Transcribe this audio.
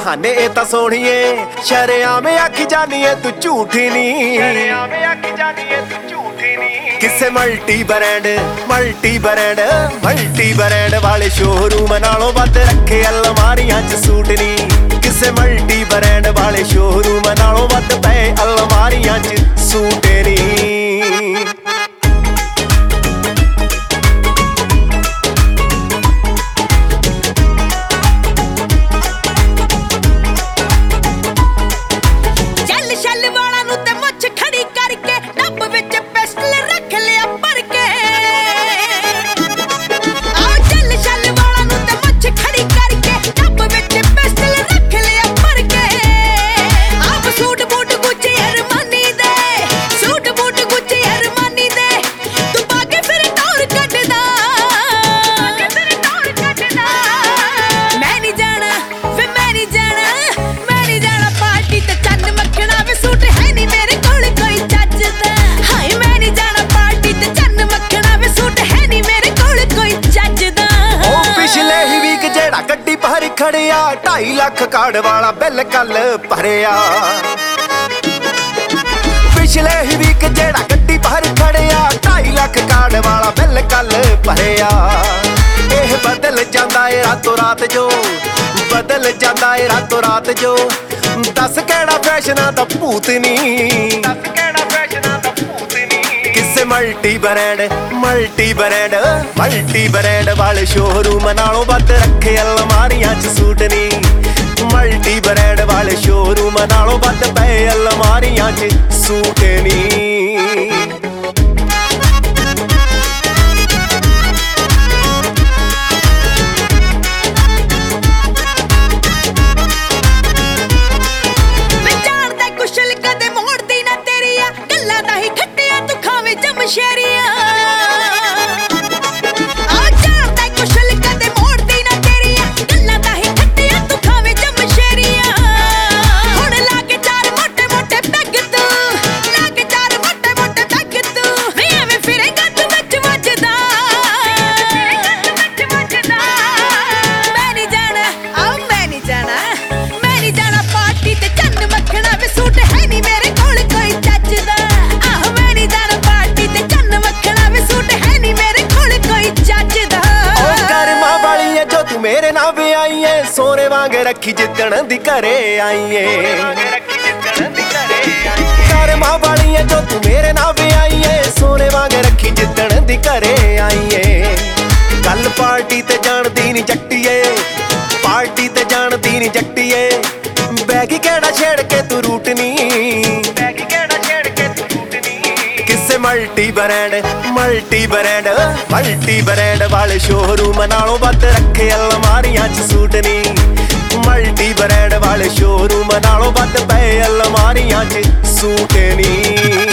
बहाने ए ता सोहणीए शरेआम आखी जानी है तू झूठी नी। किसे मल्टी ब्रांड वाले शोरूम नालों वध रखे अलमारियां च सूट नी। किसे मल्टी ब्रांड वाले शोरूम नालों वध पे अलमारियां च सूट नी। खड़िया 2.5 लाख कार्ड वाला बिल कल भरिया। पिछले ही वीक जेड़ा गड्डी भर खड़िया 2.5 लाख कार्ड वाला बिल कल भरिया। एह बदल जांदा ए रातों रात जो, बदल जांदा ए रातों रात जो। दस केड़ा फैशना दा भूत नी, किसे मल्टी ब्रांड वाले शोरूम नालों वध रखे अलमारियां च सूट नी। मल्टी ब्रांड वाले शोरूम नालों वध पे अलमारियां च सूट नी। मेरे ना भी आईए सोने वांग रखी जिद्दण दी घरे आईए। कर्मा वाली है जो तू मेरे ना भी आईए सोने वांग रखी जिद्दण दी घरे आईए। कल पार्टी ते जान दी नी जट्टीए, पार्टी ते जान दी नी जट्टीए। बैगी केड़ा छेड़ के तू रूटनी, किसे मल्टी ब्रांड वाले शोरूम नालों वध रखे अलमारियां च सूट नी। मल्टी ब्रांड वाले शोरूम नालों वध पे अलमारियां च सूट नी।